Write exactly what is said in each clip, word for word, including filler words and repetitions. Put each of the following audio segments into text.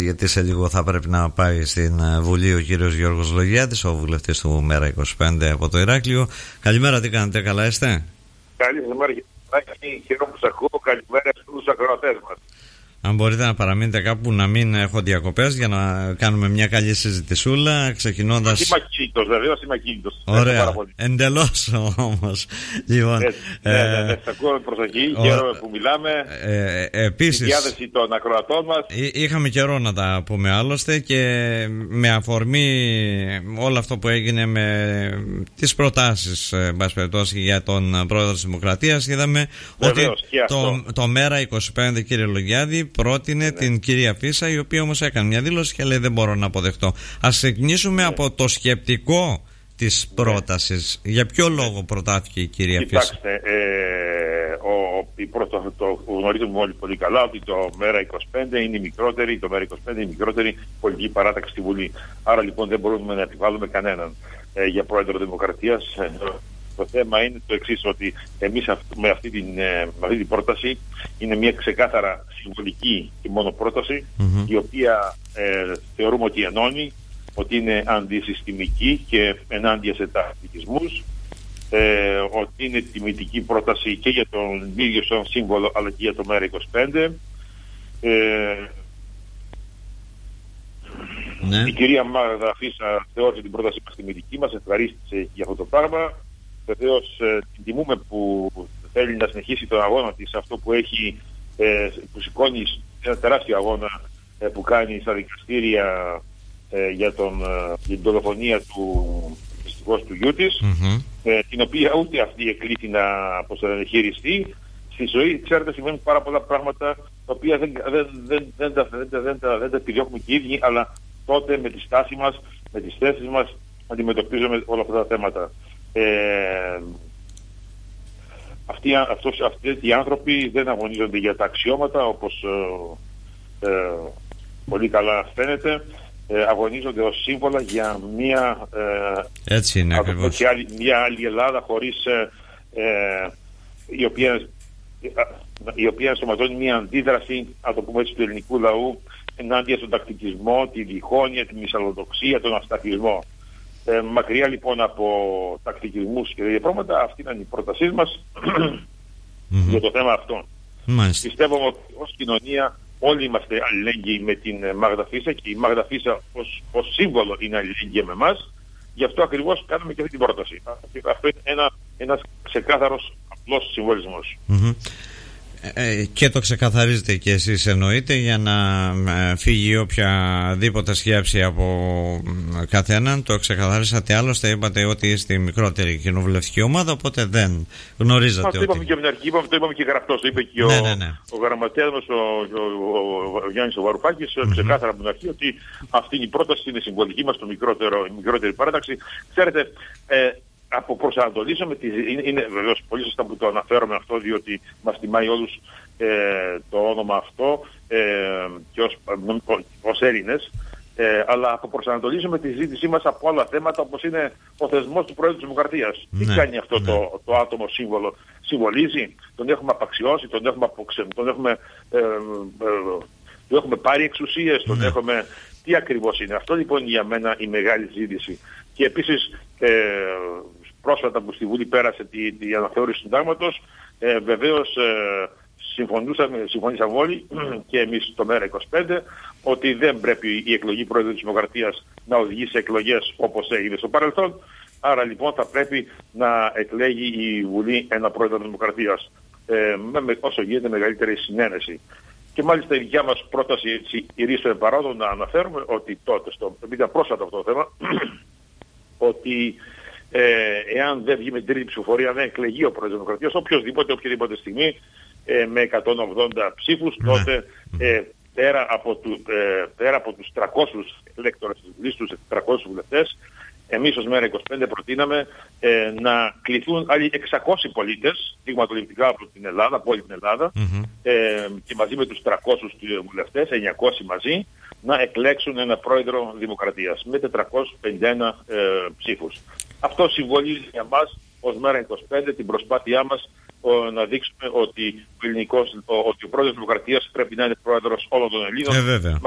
γιατί σε λίγο θα πρέπει να πάει στην Βουλή ο κύριος Γιώργος Λογιάδης, ο βουλευτής του Μέρα είκοσι πέντε από το Ηράκλειο. Καλημέρα, τι κάνετε, καλά είστε? Καλημέρα, χαίρομαι που σας ακούω. Καλημέρα στους ακροατές μας. Αν μπορείτε να παραμείνετε κάπου, να μην έχω διακοπές, για να κάνουμε μια καλή συζητησούλα, ξεκινώντας... Είμαι ακίνητος, βεβαίως είμαι ακίνητος. Ωραία, εντελώς όμως. Λοιπόν, ε, ναι, ναι, ναι, σας ακούω με προσοχή, ο... χαίρομαι που μιλάμε. Ε, ε, επίσης, η διάθεση των ακροατών μας. Είχαμε καιρό να τα πούμε άλλωστε, και με αφορμή όλο αυτό που έγινε με τις προτάσεις, εν πάση περιπτώσει, για τον πρόεδρο της Δημοκρατίας, είδαμε βεβαίως, ότι το, το Μέρα είκοσι πέντε, κύριε Λογιάδη, πρότεινε ναι. την κυρία Φίσα, η οποία όμως έκανε μια δήλωση και λέει δεν μπορώ να αποδεχτώ. Ας ξεκινήσουμε ναι. από το σκεπτικό της ναι. πρότασης. Για ποιο λόγο προτάθηκε η κυρία Κοιτάξτε, Φίσα? Κοιτάξτε, ε, το, το γνωρίζουμε όλοι πολύ καλά ότι το Μέρα είκοσι πέντε είναι η μικρότερη, το Μέρα είκοσι πέντε είναι η μικρότερη πολιτική παράταξη στη Βουλή. Άρα λοιπόν δεν μπορούμε να επιβάλλουμε κανέναν ε, για πρόεδρο Δημοκρατίας. Το θέμα είναι το εξής, ότι εμείς με αυτή την, με αυτή την πρόταση είναι μια ξεκάθαρα συμβολική και μόνο πρόταση, mm-hmm. η οποία ε, θεωρούμε ότι ενώνει, ότι είναι αντισυστημική και ενάντια σε τακτικισμούς, ε, ότι είναι τιμητική πρόταση και για τον ίδιο σαν σύμβολο αλλά και για το Μέρα είκοσι πέντε. Ε, ναι. Η κυρία Μάγδα Φίσα θεώρησε την πρόταση μας τιμητική, μας ευχαρίστησε για αυτό το πράγμα. Βεβαίως ε, την τιμούμε που θέλει να συνεχίσει τον αγώνα της, αυτό που έχει, ε, που σηκώνει ένα τεράστιο αγώνα ε, που κάνει στα δικαστήρια ε, για, τον, ε, για την δολοφονία του δυστυχώς του γιού της, mm-hmm. ε, την οποία ούτε αυτή εκλήθη να, να χειριστεί. Στη ζωή, ξέρετε, σημαίνουν πάρα πολλά πράγματα τα οποία δεν, δεν, δεν, δεν, δεν, δεν, δεν, δεν, δεν τα επιδιώκουμε και οι ίδιοι, αλλά τότε με τη στάση μας, με τις θέσεις μας αντιμετωπίζουμε όλα αυτά τα θέματα. Ε, αυτοί, αυτός, αυτοί οι άνθρωποι δεν αγωνίζονται για τα αξιώματα, όπως ε, ε, πολύ καλά φαίνεται, ε, αγωνίζονται ως σύμβολα για μια, ε, έτσι είναι, ακριβώς. Και άλλη, μια άλλη Ελλάδα χωρίς ε, ε, η οποία η οποία ενσωματώνει μια αντίδραση, να το πούμε έτσι, του ελληνικού λαού ενάντια στον τακτικισμό, τη διχόνοια, τη μυσαλλοδοξία, τον ασταθισμό. Ε, μακριά λοιπόν από τακτικισμούς και τέτοια πράγματα, αυτή είναι η πρότασή μας mm-hmm. για το θέμα αυτό. Μάλιστα. Πιστεύω ότι ως κοινωνία όλοι είμαστε αλληλέγγυοι με την Μάγδα Φίσα και η Μάγδα Φίσα ως, ως σύμβολο είναι αλληλέγγυη με εμάς. Γι' αυτό ακριβώς κάνουμε και αυτή την πρόταση. Αυτό είναι ένα, ένας ξεκάθαρος απλός συμβολισμός. Mm-hmm. Ε, και το ξεκαθαρίζετε και εσείς, εννοείται, για να ε, φύγει οποιαδήποτε σκέψη από ε, καθέναν. Το ξεκαθαρίσατε, άλλωστε είπατε ότι είστε η μικρότερη κοινοβουλευτική ομάδα, οπότε δεν γνωρίζατε. Αυτό είπαμε και από την αρχή, είπαμε, το είπαμε και γραπτός, το είπε και ναι, ο, ναι, ναι. ο γραμματέας μας, ο, ο, ο, ο Γιάννης ο Βαρουπάκης, mm-hmm. ξεκάθαρα από την αρχή ότι αυτή η πρόταση είναι συμβολική μας, το μικρότερο, η μικρότερη παράταξη. Ξέρετε, ε, από προσανατολίσαμε, είναι, είναι βεβαίως πολύ σωστά που το αναφέρομαι αυτό, διότι μας τιμάει όλους ε, το όνομα αυτό ε, και ως, ως Έλληνες, ε, αλλά αποπροσανατολίζουμε τη συζήτησή μας από άλλα θέματα, όπως είναι ο θεσμός του Πρόεδρου της Δημοκρατίας. Ναι, τι κάνει αυτό ναι. το, το άτομο σύμβολο? Συμβολίζει, τον έχουμε απαξιώσει, τον έχουμε, αποξε, τον έχουμε, ε, ε, τον έχουμε πάρει εξουσίες, τον ναι. έχουμε... Τι ακριβώς είναι? Αυτό λοιπόν είναι για μένα η μεγάλη συζήτηση. Και επίσης ε, πρόσφατα που στη Βουλή πέρασε τη, τη αναθεώρηση του συντάγματος, ε, βεβαίως ε, συμφωνούσαμε, συμφωνήσαμε όλοι και εμείς το Μέρα είκοσι πέντε ότι δεν πρέπει η εκλογή Πρόεδρου της Δημοκρατίας να οδηγεί σε εκλογές όπως έγινε στο παρελθόν. Άρα λοιπόν θα πρέπει να εκλέγει η Βουλή ένα Πρόεδρο της Δημοκρατίας ε, με όσο γίνεται μεγαλύτερη συνένεση. Και μάλιστα η δικιά μας πρόταση, έτσι, ηρίστον παράδο, να αναφέρουμε ότι τότε, στο, επειδή πρόσφατα αυτό το θέμα, ότι ε, εάν δεν βγει με την τρίτη ψηφοφορία, δεν εκλεγεί ο Πρόεδρος της Δημοκρατίας, οποιοδήποτε, οποιαδήποτε στιγμή, ε, με εκατόν ογδόντα ψήφους, τότε ε, πέρα, από του, ε, πέρα από τους τριακόσιους ελέκτορες της Βουλής, τους τριακόσιους βουλευτές, εμείς ως Μέρα είκοσι πέντε προτείναμε ε, να κληθούν άλλοι εξακόσιοι πολίτες, δειγματοληπτικά από την Ελλάδα, από όλη την Ελλάδα, mm-hmm. ε, και μαζί με τους τριακόσιους βουλευτές, εννιακόσιοι μαζί, να εκλέξουν ένα πρόεδρο δημοκρατίας με τετρακόσιους πενήντα ένα ε, ψήφους. Αυτό συμβολίζει για μας ως Μέρα είκοσι πέντε την προσπάθειά μας ο, να δείξουμε ότι ο, ελληνικός, ο, ότι ο πρόεδρος της δημοκρατίας πρέπει να είναι πρόεδρος όλων των Ελλήνων. Ε,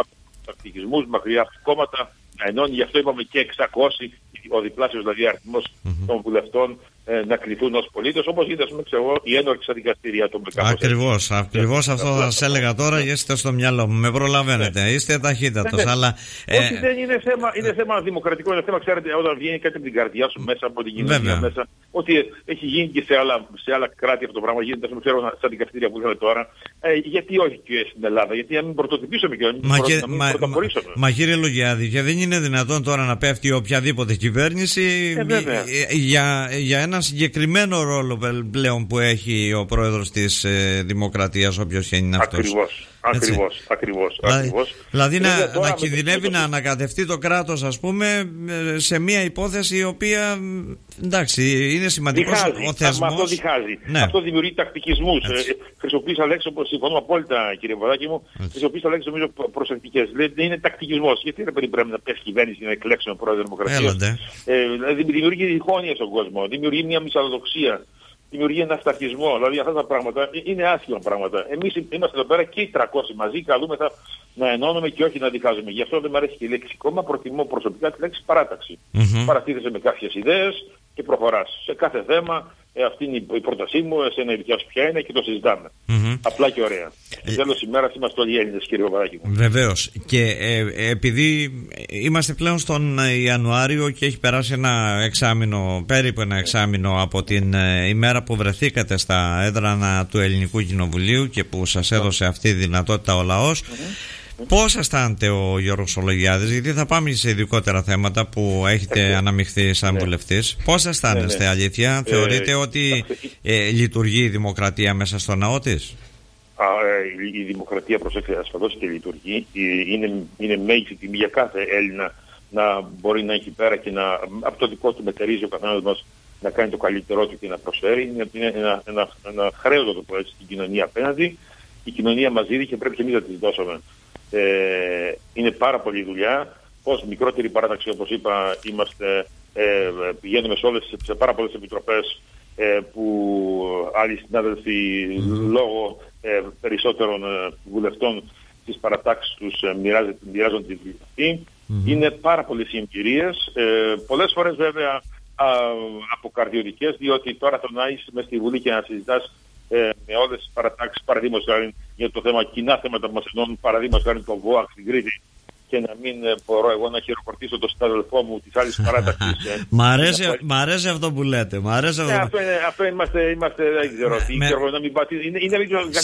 τακτικισμούς, μακριά από κόμματα, να ενώνει. Γι' αυτό είπαμε και εξακόσιοι, ο διπλάσιος δηλαδή αριθμός mm-hmm. των βουλευτών ε, να κληθούν ως πολίτες, όπως γίνεται, ας πούμε, ξέρω, η ένορξη στα δικαστήρια των Μπεκάμων. Ακριβώς, ακριβώς αυτό θα σας έλεγα τώρα, και είστε στο μυαλό μου. Με προλαβαίνετε, ναι. Είστε ταχύτατος. Ναι, αλλά, ε... Όχι, δεν είναι θέμα, είναι θέμα δημοκρατικό, είναι θέμα, ξέρετε, όταν βγαίνει κάτι από την καρδιά σου μέσα, από την κοινωνία μέσα, ότι έχει γίνει και σε άλλα, σε άλλα κράτη αυτό το πράγμα, γίνεται, ας πούμε, ξέρω, στα δικαστήρια που είχαμε τώρα. Ε, γιατί όχι και στην Ελλάδα, γιατί να μην πρωτοτυπήσουμε και να μην, μα, πρωτο, να μην μα, πρωτοπορήσουμε. Μα, μα κύριε Λογιάδη, και δεν είναι δυνατόν τώρα να πέφτει οποιαδήποτε κυβέρνηση ε, για, για ένα συγκεκριμένο ρόλο πλέον που έχει ο πρόεδρος της ε, Δημοκρατίας, όποιος και είναι αυτός. Ακριβώς. Ακριβώς, ακριβώς, ακριβώς. Δηλαδή να, να κινδυνεύει να ανακατευτεί το κράτος, ας πούμε, σε μια υπόθεση η οποία, εντάξει, είναι σημαντικός διχάζει, ο θεσμός. Αυτό διχάζει. Ναι. Αυτό δημιουργεί τακτικισμούς. Ε, χρησιμοποίησα λέξεις, όπως συμφωνώ απόλυτα, κύριε Βοδάκη μου, χρησιμοποίησα λέξεις νομίζω προσεκτικές. Λέει, είναι τακτικισμός. Γιατί ρε παιδί πρέπει να πέσει κυβέρνηση για να εκλέξουμε πρόεδρο Δημοκρατίας. Ε, δηλαδή δημιουργεί διχόνοια στον κόσμο, δημιουργεί μια μυσαλλοδοξία. Δημιουργεί ένα σταχισμό. Δηλαδή αυτά τα πράγματα είναι άσχημα πράγματα. Εμείς είμαστε εδώ πέρα και οι τριακόσιοι μαζί, καλούμεθα να ενώνουμε και όχι να διχάζουμε. Γι' αυτό δεν μου αρέσει και η λέξη κόμμα, προτιμώ προσωπικά τη λέξη παράταξη. Mm-hmm. Παρατίθεσαι με κάποιες ιδέες και προχωράς. Σε κάθε θέμα, ε, αυτή είναι η πρότασή μου, εσένα η δικιά σου ποια είναι και το συζητάμε. Mm-hmm. Απλά και ωραία. Ε... Τέλος ημέρας είμαστε όλοι Έλληνες, κύριε Παπαδάκη μου. Βεβαίως. Και ε, επειδή είμαστε πλέον στον Ιανουάριο και έχει περάσει ένα εξάμηνο, περίπου ένα εξάμηνο από την ε, ημέρα που βρεθήκατε στα έδρανα του Ελληνικού Κοινοβουλίου και που σας έδωσε αυτή τη δυνατότητα ο λαός. Mm-hmm. Πώς αισθάνεται ο Γιώργος Λογιάδης, γιατί θα πάμε σε ειδικότερα θέματα που έχετε αναμειχθεί σαν βουλευτής. Πώς αισθάνεστε, ναι, ναι. αλήθεια, ε, θεωρείτε ε, ότι ε, λειτουργεί η δημοκρατία μέσα στο ναό της? Α, ε, η δημοκρατία, προσέξτε, ασφαλώς και λειτουργεί. Είναι, είναι μέγιστη τιμή για κάθε Έλληνα να μπορεί να έχει πέρα και να, από το δικό του μετερίζει ο καθένας μας να κάνει το καλύτερό του και να προσφέρει. Είναι, είναι ένα, ένα, ένα χρέος, να το πω έτσι, στην κοινωνία απέναντι. Η κοινωνία μας δίδει και πρέπει και εμείς να της δώσουμε. Ε, είναι πάρα πολλή δουλειά. Ως μικρότερη παράταξη, όπως είπα, είμαστε, ε, πηγαίνουμε σε, όλες, σε πάρα πολλές επιτροπές ε, που άλλοι συνάδελφοι mm-hmm. λόγω ε, περισσότερων ε, βουλευτών στις παρατάξεις τους ε, μοιράζονται τη δουλειά αυτή. Mm-hmm. Είναι πάρα πολλές οι εμπειρίες. Ε, πολλές φορές βέβαια α, αποκαρδιωτικές, διότι τώρα το να είσαι μες στη Βουλή και να συζητάς Ε, με όλες τις παρατάξεις, παραδείγματος χάρη για το θέμα, κοινά θέματα που μας ενώνουν, παραδείγματος χάρη το ΒΟΑΚ στην Κρήτη, και να μην ε, μπορώ εγώ να χειροκροτήσω τον συνάδελφό μου της άλλης παράταξης. ε, μ' αρέσει, μ' αρέσει αυτό που λέτε. Μ' αρέσει αυτό. Ναι, αυτό, είναι, αυτό είμαστε, είμαστε, δεν ξέρω τι, με... να μην πατήσω. Είναι, είναι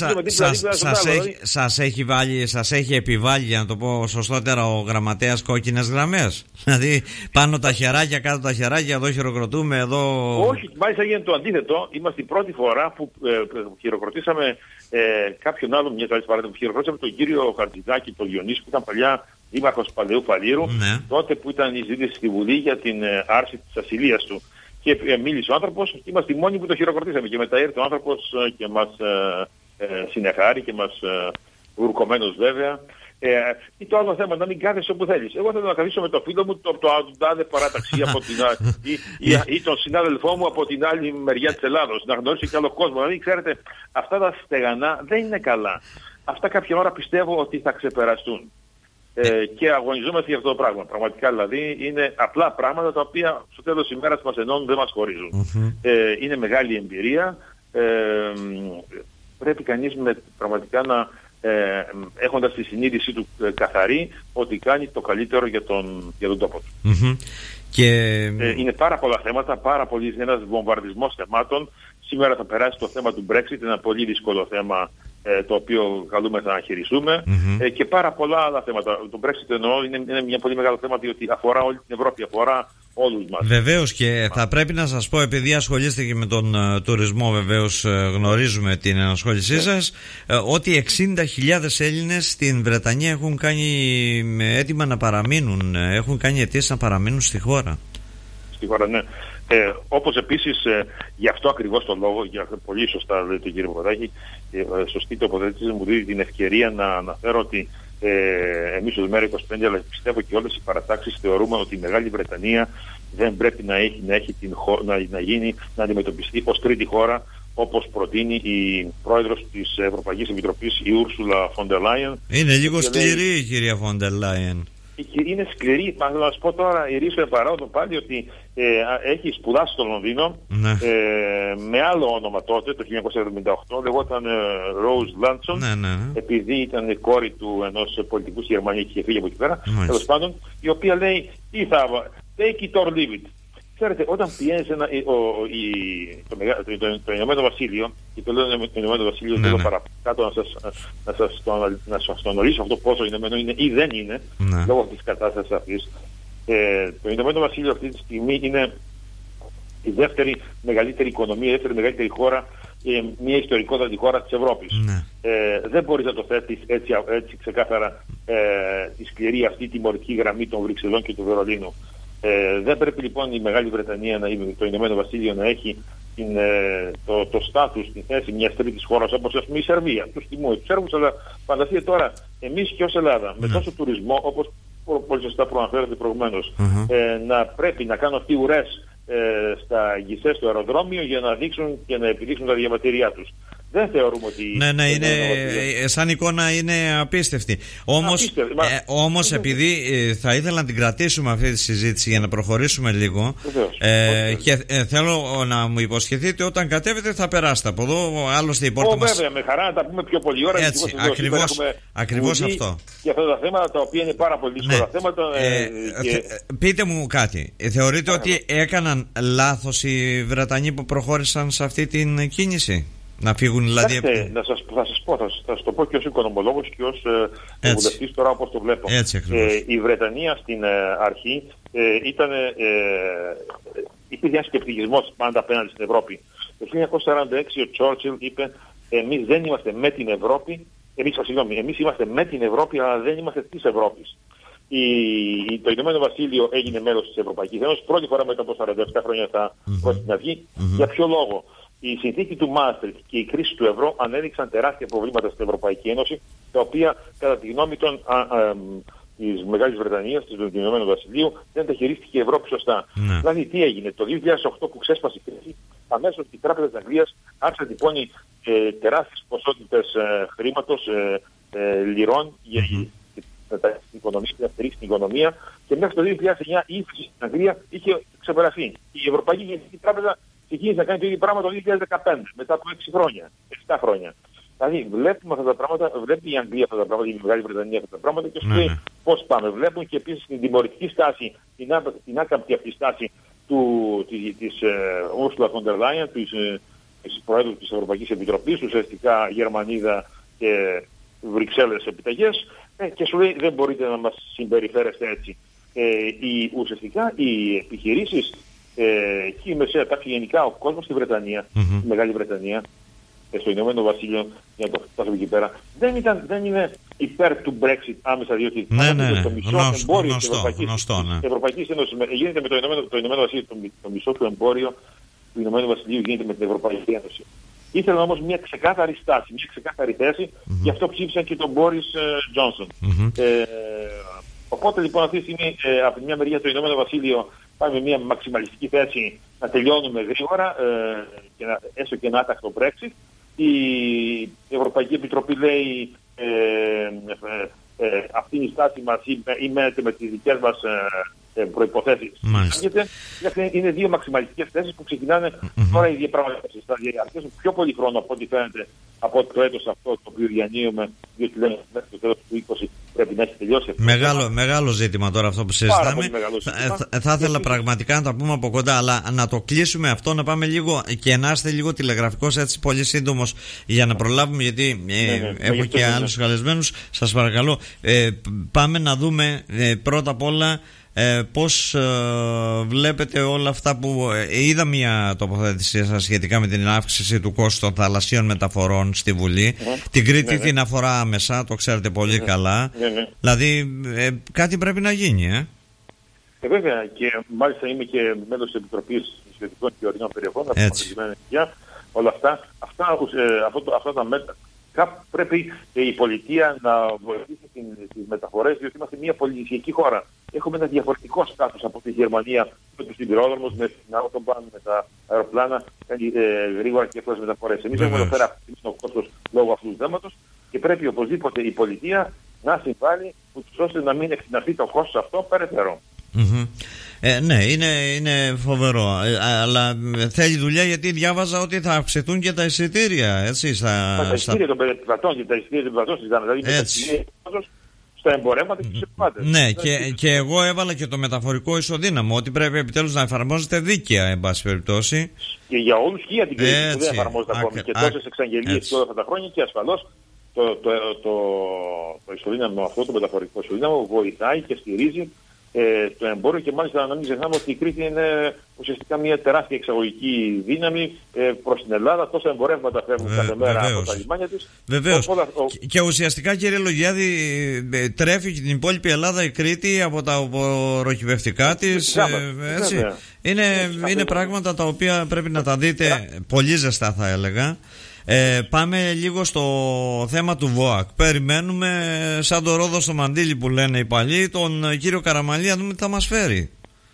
σας έχει βάλει, σας έχει επιβάλει, για να το πω σωστότερα, ο γραμματέας κόκκινες γραμμές? Δηλαδή πάνω τα χεράκια, κάτω τα χεράκια, εδώ χειροκροτούμε, εδώ... Όχι, μάλιστα γίνεται το αντίθετο. Είμαστε η πρώτη φορά που ε, χειροκροτήσαμε ε, κάποιον άλλον, μια άλλη παράδειγμα, που χειροκροτήσαμε τον κύριο Χαρτζηδάκη, τον Διονύση, που ήταν παλιά δήμαρχος Παλαιού Φαλήρου, ναι. τότε που ήταν η ζήτηση στη Βουλή για την ε, άρση της ασυλίας του. Και ε, μίλησε ο άνθρωπος και είμαστε οι μόνοι που το χειροκροτήσαμε. Και μετά ήρθε ο άνθρωπος ε, και μας ε, ε, συνεχάρει και μας ε, ουρκωμένος βέβαια. Ε, ή το άλλο θέμα, να μην κάθεσαι όπου θέλεις. Εγώ θέλω να καθίσω με το φίλο μου, το, το, το τάδε παράταξη από την, ή, ή, ή τον συνάδελφό μου από την άλλη μεριά της Ελλάδος. Να γνωρίσει και άλλο κόσμο. Δηλαδή, ξέρετε, αυτά τα στεγανά δεν είναι καλά. Αυτά κάποια ώρα πιστεύω ότι θα ξεπεραστούν. Ε, και αγωνιζόμαστε για αυτό το πράγμα. Πραγματικά δηλαδή είναι απλά πράγματα τα οποία στο τέλος της ημέρας μας ενώνουν, δεν μας χωρίζουν. Mm-hmm. Ε, είναι μεγάλη εμπειρία. Ε, πρέπει κανείς με, πραγματικά να ε, έχοντας τη συνείδησή του ε, καθαρή ότι κάνει το καλύτερο για τον, για τον τόπο του. Mm-hmm. Και... Ε, είναι πάρα πολλά θέματα, πάρα πολύ, ένας βομβαρδισμός θεμάτων. Σήμερα θα περάσει το θέμα του Brexit, ένα πολύ δύσκολο θέμα ε, το οποίο καλούμε να χειριστούμε mm-hmm. ε, και πάρα πολλά άλλα θέματα. Το Brexit εννοώ είναι, είναι μια πολύ μεγάλο θέμα, διότι αφορά όλη την Ευρώπη, αφορά όλους μας. Βεβαίως, και θα πρέπει να σας πω, επειδή ασχολείστε και με τον uh, τουρισμό, βεβαίως uh, γνωρίζουμε την ενασχόλησή yeah. σας, uh, ότι εξήντα χιλιάδες Έλληνες στην Βρετανία έχουν κάνει έτοιμα να παραμείνουν, έχουν κάνει αιτήσεις να παραμείνουν στη χώρα. Στη χώρα, ναι. Ε, όπως επίσης, ε, γι' αυτό ακριβώς το λόγο, για πολύ σωστά λέει τον κύριο Παπαδάκη, ε, σωστή τοποθέτηση μου δίνει την ευκαιρία να αναφέρω ότι ε, εμείς ως ΜΕΡΑ είκοσι πέντε, αλλά πιστεύω και όλες οι παρατάξεις, θεωρούμε ότι η Μεγάλη Βρετανία δεν πρέπει να έχει, να, έχει την, να, να γίνει, να αντιμετωπιστεί ως τρίτη χώρα, όπως προτείνει η πρόεδρος της Ευρωπαϊκής Επιτροπής, η Ούρσουλα Φοντερ Λάιεν. Είναι λίγο σκληρή η κυρία Φοντερ Λάιεν. Είναι σκληρή. Μα θα σας πω τώρα, η Ρίσο επαράδοτο πάλι ότι ε, έχει σπουδάσει στο Λονδίνο, ναι. ε, με άλλο όνομα τότε, το χίλια εννιακόσια εβδομήντα οκτώ, λεγόταν ε, Rose Lanson, ναι, ναι. επειδή ήταν κόρη του ενός πολιτικού στη Γερμανία και είχε φύγει από εκεί πέρα, τέλος πάντων, η οποία λέει, τι θα, take it or leave it. Ξέρετε, όταν πιέζει ένα, ο, ο, η, το, το, το, το Ηνωμένο Βασίλειο, και το λέω το Ηνωμένο Βασίλειο, ναι, θέλω ναι. παρακάτω να σας, να σας το, να σας το αναλύσω αυτό πόσο Ηνωμένο είναι ή δεν είναι, ναι. λόγω της κατάστασης αυτής. Ε, το Ηνωμένο Βασίλειο αυτή τη στιγμή είναι η δεύτερη μεγαλύτερη οικονομία, η δεύτερη μεγαλύτερη χώρα, ε, μια ιστορικότατη χώρα της Ευρώπης. Ναι. Ε, δεν μπορείς να το θέτεις έτσι, έτσι ξεκάθαρα ε, τη σκληρή αυτή τιμωρική γραμμή των Βρυξελών και του Βερολίνου. Ε, δεν πρέπει λοιπόν η Μεγάλη Βρετανία, να, το Ηνωμένο Βασίλειο, να έχει την, ε, το, το στάτους, την θέση μιας τρίτης χώρας όπως ας πούμε η Σερβία. Τους τιμούν τους Σέρβους, αλλά φανταστείτε τώρα εμείς και ως Ελλάδα, με τόσο τουρισμό, όπως πολύ σωστά προαναφέρατε προηγουμένως, mm-hmm. ε, να πρέπει να κάνουν αυτοί ουρές ε, στα γκισέ στο αεροδρόμιο για να δείξουν και να επιδείξουν τα διαβατήριά τους. Δεν θεωρούμε ότι... Ναι, ναι, είναι, σαν εικόνα είναι απίστευτη. Όμως, απίστευτη, μα... ε, όμως επειδή ε, θα ήθελα να την κρατήσουμε αυτή τη συζήτηση για να προχωρήσουμε λίγο, ε, και ε, θέλω να μου υποσχεθείτε όταν κατέβετε θα περάσετε από εδώ, άλλωστε η πόρτα oh, μας... Βέβαια, με χαρά να τα πούμε πιο πολλή ώρα. Έτσι, ακριβώς, ακριβώς αυτό. Και αυτά τα θέματα τα οποία είναι πάρα πολύ δύσκολα ναι. θέματα. Ε, ε, και... θε, πείτε μου κάτι, θεωρείτε ότι έκαναν λάθος οι Βρετανοί που προχώρησαν σε αυτή την κίνηση? Να φύγουν δηλαδή... Κοιτάξτε, να σας, θα σας πω, θα, θα σας το πω και ως οικονομολόγος και ως ε, βουλευτής τώρα όπως το βλέπω. Έτσι, ε, η Βρετανία στην ε, αρχή ε, ήταν... Ε, υπήρχε ένα σκεπτικισμός πάντα απέναντι στην Ευρώπη. Το χίλια εννιακόσια σαράντα έξι ο Τσόρτσιλ είπε εμείς δεν είμαστε με την Ευρώπη, εμείς, συγγνώμη, εμείς είμαστε με την Ευρώπη αλλά δεν είμαστε της Ευρώπης. Η, το Ηνωμένο Βασίλειο έγινε μέλος της Ευρωπαϊκής Ένωσης πρώτη φορά μετά από σαράντα επτά χρόνια θα mm-hmm. προς την αυγή. Mm-hmm. Για ποιο λόγο? Η συνθήκη του Μάστριχτ και η κρίση του ευρώ ανέδειξαν τεράστια προβλήματα στην Ευρωπαϊκή Ένωση, τα οποία κατά τη γνώμη των, α, α, της Μεγάλης Βρετανίας, του Ηνωμένου Βασιλείου, δεν τα χειρίστηκε η Ευρώπη σωστά. Ναι. Δηλαδή, τι έγινε? Το δύο χιλιάδες οκτώ που ξέσπασε η κρίση, αμέσως η Τράπεζα της Αγγλίας άρχισε να τυπώνει ε, τεράστιες ποσότητες ε, χρήματος, ε, ε, λιρών, για mm-hmm. την οικονομία, να στηρίξει την οικονομία, και μέχρι το δύο χιλιάδες εννιά η ύφεση στην Αγγλία είχε ξεπεραστεί. Η Ευρωπαϊκή Κεντρική Τράπεζα ξεκίνησε να κάνει το ίδιο πράγμα το δύο χιλιάδες δεκαπέντε, μετά από έξι χρόνια, επτά χρόνια. Δηλαδή βλέπουμε αυτά τα πράγματα, βλέπει η Αγγλία αυτά τα πράγματα, η Μεγάλη Βρετανία αυτά τα πράγματα και σου λέει mm-hmm. πώς πάμε. Βλέπουν και επίσης την τιμωρητική στάση, την, ά, την άκαμπτη αυτή στάση του, της, της Ursula von der Leyen, της, της Προέδρου της Ευρωπαϊκής Επιτροπής, ουσιαστικά Γερμανίδα και Βρυξέλλες επιταγές, ε, και σου λέει δεν μπορείτε να μας συμπεριφέρεστε έτσι. Ε, οι, ουσιαστικά οι επιχειρήσεις Ε, και η μεσαία τάξη γενικά, ο κόσμος στη Βρετανία, mm-hmm. η Μεγάλη Βρετανία, ε, στο Ηνωμένο Βασίλειο, για να το φτάσουμε εκεί πέρα, δεν, ήταν, δεν είναι υπέρ του Brexit άμεσα, διότι ναι, ναι, ναι. το μισό γνωστό, εμπόριο γνωστό, της Ευρωπαϊκής, γνωστό, ναι. Ευρωπαϊκής Ένωσης γίνεται με το Ηνωμένο, το Ηνωμένο Βασίλειο, το, το μισό του εμπόριο του Ηνωμένου Βασιλείου γίνεται με την Ευρωπαϊκή Ένωση. Ήθελαν όμως μια ξεκάθαρη στάση, μια ξεκάθαρη θέση, mm-hmm. γι' αυτό ψήφισαν και τον Μπόρις Τζόνσον. Mm-hmm. Ε, οπότε λοιπόν αυτή τη στιγμή ε, από μια μεριά το Ηνωμένο Βασίλειο πάμε με μια μαξιμαλιστική θέση να τελειώνουμε γρήγορα, ε, και να, έστω και ένα άτακτο Brexit. Η Ευρωπαϊκή Επιτροπή λέει ε, ε, ε, αυτή είναι η στάση μας ή, ή μένετε με τις δικές μας ε, προϋποθέσεις. Είναι δύο μαξιμαλιστικές θέσεις που ξεκινάνε mm-hmm. τώρα οι διαπραγματεύσεις. Θα διαρκέσουν πιο πολύ χρόνο από ό,τι φαίνεται από το έτος αυτό το οποίο διανύουμε, διότι λέμε μέχρι το τέλος του είκοσι πρέπει να έχει τελειώσει. Μεγάλο, μεγάλο ζήτημα τώρα αυτό που συζητάμε. Θα, θα ήθελα και πραγματικά να τα πούμε από κοντά, αλλά να το κλείσουμε αυτό, να πάμε λίγο και να είστε λίγο τηλεγραφικός έτσι πολύ σύντομος για να προλάβουμε, γιατί ε, ναι, ναι, έχω και άλλους καλεσμένους. Σας παρακαλώ, ε, πάμε να δούμε ε, πρώτα απ' όλα Ε, πώς ε, βλέπετε όλα αυτά που ε, είδα μια τοποθέτησή σας σχετικά με την αύξηση του κόστου των θαλασσίων μεταφορών στη Βουλή. Mm-hmm. Την Κρήτη mm-hmm. την αφορά άμεσα, το ξέρετε πολύ mm-hmm. καλά. Mm-hmm. Δηλαδή ε, κάτι πρέπει να γίνει, ε. Ε, βέβαια, και μάλιστα είμαι και μέλος της Επιτροπής Σχετικών και Ορεινών Περιοχών, για όλα αυτά, αυτά, ε, αυτό, αυτά τα μέτρα, πρέπει η πολιτεία να βοηθήσει τις μεταφορές, διότι είμαστε μια πολυνησιακή χώρα. Έχουμε ένα διαφορετικό στάτους από τη Γερμανία με τους σιδηρόδρομους, με την Autobahn, με τα αεροπλάνα, κάνει ε, γρήγορα και εύκολες μεταφορές. Εμείς έχουμε εδώ πέρα αυξημένο κόστος λόγω αυτού του θέματος και πρέπει οπωσδήποτε η πολιτεία να συμβάλλει ώστε να μην εκτιναχθεί το κόστος αυτό περαιτέρω. Mm-hmm. Ε, ναι, είναι, είναι φοβερό. Ε, αλλά θέλει δουλειά, γιατί διάβαζα ότι θα αυξηθούν και τα εισιτήρια. Έτσι, στα, τα εισιτήρια στα... των περιπτωτών και τα εισιτήρια των περιπτωτών δηλαδή με τα εισιτήρια στα εμπορεύματα και στους επιβάτες. Ναι, και, και εγώ έβαλα και το μεταφορικό ισοδύναμο, ότι πρέπει επιτέλους να εφαρμόζεται δίκαια, εν πάση περιπτώσει. Και για όλους και για την κρίση που δεν εφαρμόζεται ακόμη. Και τόσες εξαγγελίες όλα αυτά τα χρόνια, και ασφαλώς το, το, το, το, το ισοδύναμο αυτό, το μεταφορικό ισοδύναμο, βοηθάει και στηρίζει Ε, το εμπόριο, και μάλιστα να μην ξεχνάμε ότι η Κρήτη είναι ουσιαστικά μια τεράστια εξαγωγική δύναμη ε, προς την Ελλάδα. Τόσα εμπορεύματα φεύγουν κάθε μέρα από τα λιμάνια της. Βεβαίως. Ο... Και ουσιαστικά, κύριε Λογιάδη, τρέφει την υπόλοιπη Ελλάδα η Κρήτη από τα οροχηβευτικά της. Ε, έτσι. Είναι, είναι πράγματα τα οποία πρέπει να τα δείτε πολύ ζεστά, θα έλεγα. Ε, πάμε λίγο στο θέμα του ΒΟΑΚ. Περιμένουμε σαν το ρόδο στο μαντίλι που λένε οι παλιοί τον κύριο Καραμανλή, να δούμε τι θα μας φέρει.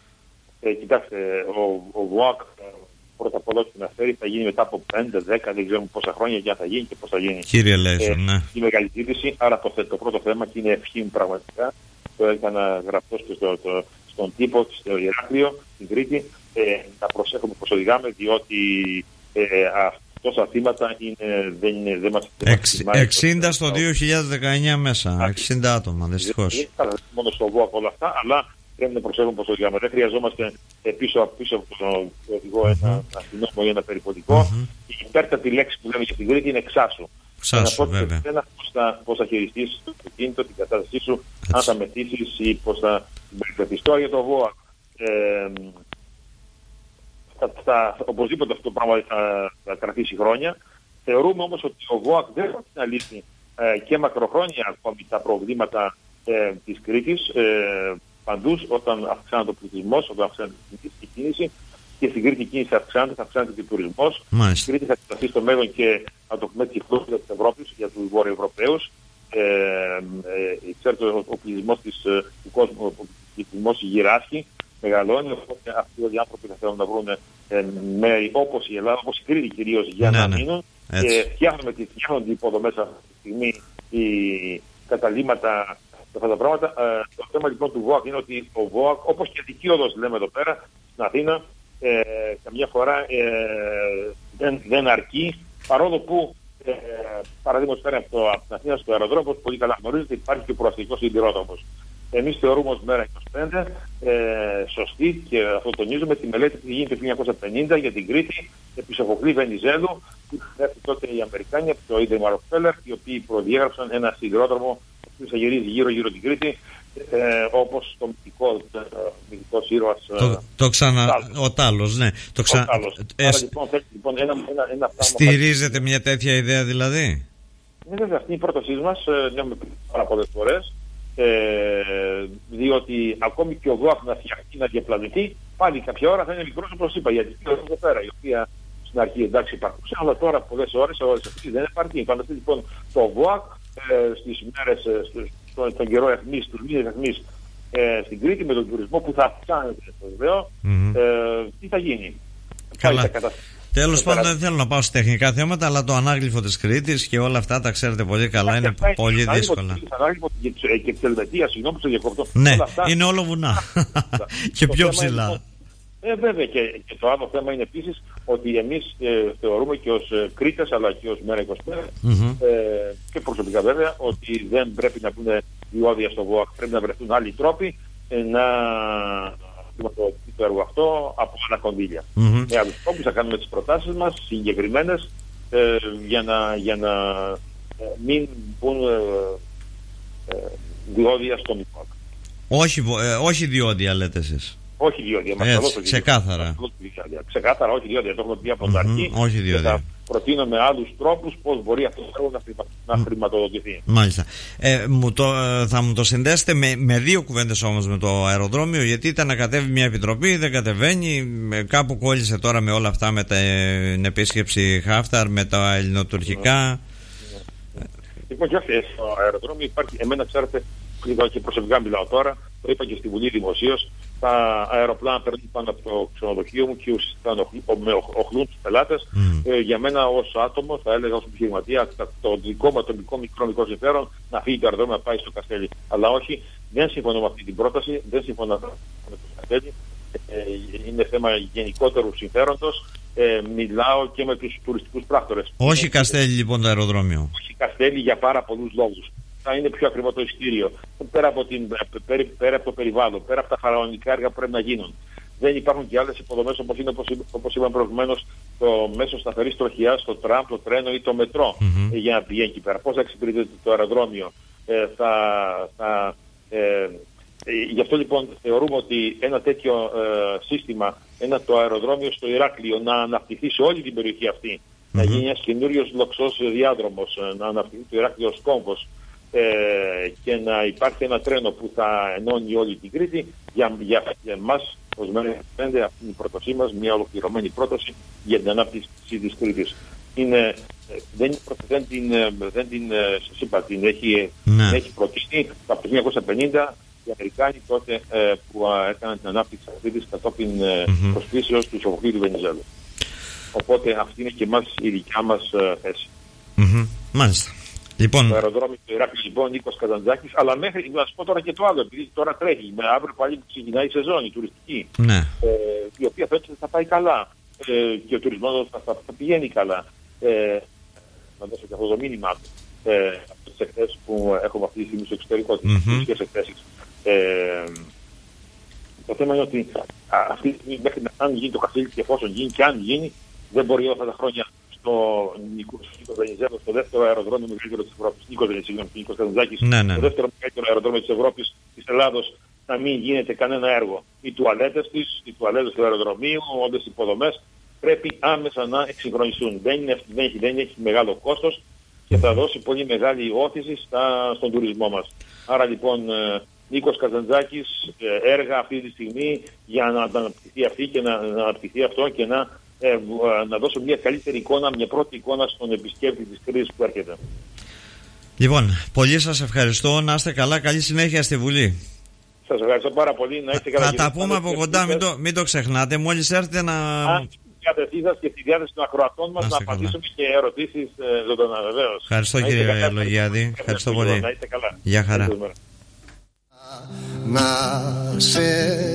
Ε, κοιτάξτε, ο, ο ΒΟΑΚ πρώτα απ' όλα τι να φέρει θα γίνει μετά από πέντε δέκα, δεν ξέρουμε πόσα χρόνια και αν θα γίνει και πώς θα γίνει. Κύριε Λέισον, ναι. Η μεγάλη ζήτηση, άρα το, το πρώτο θέμα, και είναι ευχή μου πραγματικά, το έκανα γραπτό και στο, το, στον τύπο, στο Ηράκλειο, στην Κρήτη, ε, να προσέχουμε πως οδηγάμε, διότι ε, αυτό τόσα θύματα είναι, δεν, είναι, δεν μας... Εξ, εξήντα στο δύο χιλιάδες δεκαεννιά μέσα, εξήντα άτομα δυστυχώς. Δεν είναι μόνο στο ΒΟΑΚ όλα αυτά, αλλά πρέπει να προσέχουμε πως οδηγάμε. Δεν χρειαζόμαστε πίσω, πίσω από τον οδηγό mm-hmm. ένα αστυνόμο ή ένα περιπολικό. Mm-hmm. Η υπέρτατη λέξη που λέμε για την Κρήτη είναι εξάσου. Ξάσου, βέβαια. Πώς θα, πώς θα χειριστείς το αυτοκίνητο, την κατάστασή σου, έτσι, αν θα μετήσεις ή πώς θα περιπληθείς. Τώρα για το ΒΟΑΚ. Ε, Θα, θα, οπωσδήποτε αυτό το πράγμα θα, θα κρατήσει χρόνια. Θεωρούμε όμως ότι ο ΒΟΑΚ δεν θα να λύσει ε, και μακροχρόνια ακόμη τα προβλήματα ε, της Κρήτης ε, παντού, όταν αυξάνεται ο πληθυσμός, όταν αυξάνεται η κίνηση, και στην Κρήτη η κίνηση αυξάνεται, θα αυξάνεται και ο τουρισμός. Η Κρήτη θα σταθεί στο μέλλον και να το πούμε τη χλώσσα της Ευρώπης για τους Βορειοευρωπαίους. Ε, ε, ξέρετε, ο, ο πληθυσμός της, του κόσμου, ο πληθυσμός γυράσκει, μεγαλώνει, οπότε αυτοί οι άνθρωποι θα θέλουν να βρουν ε, μέρη όπως η Ελλάδα, όπως η Κρήτη κυρίως, για ναι, να ναι. μείνουν. Και φτιάχνουμε τις φτιάχνονται υποδομές αυτή τη στιγμή, οι καταλήμματα, αυτά τα πράγματα. Ε, το θέμα λοιπόν του ΒΟΑΚ είναι ότι ο ΒΟΑΚ, όπως και αντικείοδος λέμε εδώ πέρα στην Αθήνα, ε, καμιά φορά ε, δεν, δεν αρκεί, παρόλο που ε, παραδείγματος πέρα από, από την Αθήνα στο αεροδρόμιο, όπως πολύ καλά γνωρίζετε, υπάρχει και ο προαστικός σιδηρόδρομος. Εμείς θεωρούμε ως μέρα είκοσι πέντε ε, σωστή, και αυτό τονίζουμε, τη μελέτη που γίνεται το χίλια εννιακόσια πενήντα για την Κρήτη επί Σοφοκλή Βενιζέλου, που είχαν έρθει τότε οι Αμερικάνοι από το Ίδρυμα Ροκφέλερ, οι οποίοι προδιέγραψαν ένα σιδηρόδρομο που θα γυρίζει γύρω-γύρω την Κρήτη, ε, όπως το μυθικό, μυθικός ήρωας. Το, το ξανα... Ο Τάλος, ναι. Το ξα... Ο Τάλος. Ε, Άρα, λοιπόν, λοιπόν, ένα, ένα, ένα στηρίζεται μια τέτοια ιδέα δηλαδή? Ναι, βέβαια, αυτή είναι η πρότασή μας, λέμε πάρα πολλές φορές. Ε, διότι ακόμη και ο ΒΟΑΚ να φτιαχτεί, να διαπλανηθεί, πάλι κάποια ώρα θα είναι μικρός, όπως είπα, γιατί είναι εδώ πέρα, η οποία στην αρχή εντάξει υπαρχούσε, αλλά τώρα πολλές ώρες, ώρες αυτές δεν υπάρχει. Φανταστείτε λοιπόν το ΒΟΑΚ ε, στις μέρες, ε, στον, τον καιρό αιχμής, στους μήνες αιχμής ε, στην Κρήτη, με τον τουρισμό που θα αυξάνεται, το βεβαίω, mm-hmm. ε, τι θα γίνει? Καλά. Τέλος πάντων, δεν θέλω να πάω σε τεχνικά θέματα, αλλά το ανάγλυφο της Κρήτης και όλα αυτά τα ξέρετε πολύ καλά, είναι πολύ δύσκολα. Το ανάγλυφο και της Ελβετίας, συγγνώμη που το διακόπτω. Ναι, είναι όλο βουνά και πιο ψηλά. Ε, βέβαια, και, και το άλλο θέμα είναι επίσης ότι εμείς ε, θεωρούμε και ως ε, Κρήτες, αλλά και ως Μέρα είκοσι πέντε, mm-hmm. ε, και προσωπικά βέβαια, ότι δεν πρέπει να μπουν διόδια στο ΒΟΑΚ, πρέπει να βρεθούν άλλοι τρόποι ε, να χρηματοδοτήσει το έργο αυτό από άλλα κονδύλια. Mm-hmm. Με άλλους τρόπους θα κάνουμε τις προτάσεις μας συγκεκριμένες ε, για να, για να ε, μην μπουν ε, ε, διόδια στο ΜΙΠΑΚ. Όχι, ε, όχι διόδια λέτε εσείς? Όχι διόδια. Έτσι, ξεκάθαρα. Ξεκάθαρα, όχι διόδια. Το έχουμε πει από την αρχή. Όχι διόδια. Θα προτείνουμε άλλους τρόπους πώς μπορεί αυτό το έργο να, χρημα, να χρηματοδοτηθεί. Μάλιστα. Ε, μου το, θα μου το συνδέσετε με, με δύο κουβέντες όμως με το αεροδρόμιο, γιατί ήταν να κατέβει μια επιτροπή, δεν κατεβαίνει. Κάπου κόλλησε τώρα με όλα αυτά, με την επίσκεψη Χάφταρ, με τα ελληνοτουρκικά. Λοιπόν, και όχι, στο αεροδρόμιο υπάρχει, εμένα ξέρετε, και προσωπικά μιλάω τώρα, το είπα και στη Βουλή δημοσίως, τα αεροπλάνα παίρνουν πάνω από το ξενοδοχείο μου και ουσιαστικά με οχλούν τους πελάτες. Mm. Ε, για μένα ως άτομο, θα έλεγα ως επιχειρηματία, το δικό μου ατομικό μικρό μικρό συμφέρον να φύγει το αεροδρόμιο να πάει στο Καστέλι. Αλλά όχι, δεν συμφωνώ με αυτή την πρόταση, δεν συμφωνώ με το Καστέλι. Ε, είναι θέμα γενικότερου συμφέροντος. Ε, μιλάω και με τους τουριστικούς πράκτορες. Όχι Καστέλι λοιπόν το αεροδρόμιο. Όχι Καστέλι για πάρα πολλούς λόγους. Θα είναι πιο ακριβό το εισιτήριο. Πέρα από, την, πέρα, πέρα από το περιβάλλον, πέρα από τα φαραωνικά έργα που πρέπει να γίνουν. Δεν υπάρχουν και άλλες υποδομές όπως είναι, όπως, όπως είπαμε προηγουμένως, το μέσο σταθερής τροχιάς, το τραμ, το τρένο ή το μετρό mm-hmm. ε, για να πηγαίνει εκεί πέρα. Πώς θα εξυπηρετείται το αεροδρόμιο. Ε, θα, θα, ε, ε, γι' αυτό λοιπόν θεωρούμε ότι ένα τέτοιο ε, σύστημα, ένα το αεροδρόμιο στο Ηράκλειο να αναπτυχθεί σε όλη την περιοχή αυτή, mm-hmm. να γίνει ένας καινούριος λοξός διάδρομος, να αναπτυχθεί το Ηράκλειο ως κόμβος, Ε, και να υπάρχει ένα τρένο που θα ενώνει όλη την Κρήτη, για, για, για εμάς ως ΜΕΡΑ πέντε αυτή είναι η πρότασή μας, μια ολοκληρωμένη πρόταση για την ανάπτυξη της Κρήτης. Είναι, δεν, δεν την, δεν την, σας είπα, την έχει, ναι. έχει προτείνει από το χίλια εννιακόσια πενήντα οι Αμερικάνοι τότε ε, που α, έκαναν την ανάπτυξη της Κρήτης κατόπιν mm-hmm. προσκλήσεως του Σοφοκλείου του Βενιζέλου. Οπότε αυτή είναι και εμάς η δικιά μας ε, θέση. Mm-hmm. Μάλιστα. Λοιπόν. Το αεροδρόμιο του Ηράκλειο, λοιπόν, Νίκος Καζαντζάκης, αλλά μέχρι, να σας πω τώρα και το άλλο, επειδή τώρα τρέχει, με αύριο πάλι ξεκινάει η σεζόν, η τουριστική, ναι. ε, η οποία φέτος θα πάει καλά ε, και ο τουρισμός θα, θα, θα πηγαίνει καλά. Ε, να δώσω και αυτό το μήνυμά του, ε, από τις εκθέσεις που έχουμε αυτή τη στιγμή στο εξωτερικό, τις τουριστικές εκθέσεις. Ε, το θέμα είναι ότι α, αυτή τη στιγμή, μέχρι να γίνει το Καστέλι και εφόσον γίνει και αν γίνει, δεν μπορεί όλα αυτά τα χρόνια στο Νίκο Βενιζέλο, στο δεύτερο αεροδρόμιο μεγαλύτερο της Ευρώπης, Νίκο Βενιζέλο, Νίκο Καζαντζάκης, ναι, ναι. το δεύτερο μεγαλύτερο αεροδρόμιο της Ευρώπης, της Ελλάδος, να μην γίνεται κανένα έργο. Οι τουαλέτες της, οι τουαλέτες του αεροδρομίου, όλες οι υποδομές πρέπει άμεσα να εξυγχρονιστούν. Δεν, είναι, δεν, έχει, δεν έχει μεγάλο κόστος και θα δώσει πολύ μεγάλη όθηση στα, στον τουρισμό μας. Άρα λοιπόν, Νίκος Καζαντζάκης, έργα αυτή τη στιγμή για να αναπτυχθεί αυτή και να, να αναπτυχθεί αυτό και να Ε, να δώσω μια καλύτερη εικόνα, μια πρώτη εικόνα στον επισκέπτη της κρίσης που έρχεται. Λοιπόν, πολύ σας ευχαριστώ. Να είστε καλά, καλή συνέχεια στη Βουλή. Σας ευχαριστώ πάρα πολύ. Να είστε καλά. Θα τα πούμε από κοντά, μην το, μην το ξεχνάτε. Μόλις έρθετε να... Αν διάθεσή σας και στη διάθεση των ακροατών μας να, να απαντήσουμε και ερωτήσεις ε, ζωντανά, βεβαίως. Ευχαριστώ κύριε Λογιάδη. Ευχαριστώ πολύ. Να είστε καλά. Γεια χαρά. Να σε